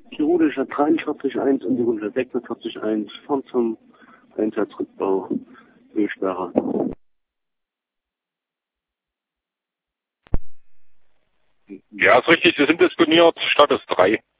Die Rudelischer 43.1 und die Rudelischer 46.1 fahren zum Einsatzrückbau Ölsperre. Ja, ist richtig, Sie sind disponiert, Status 3.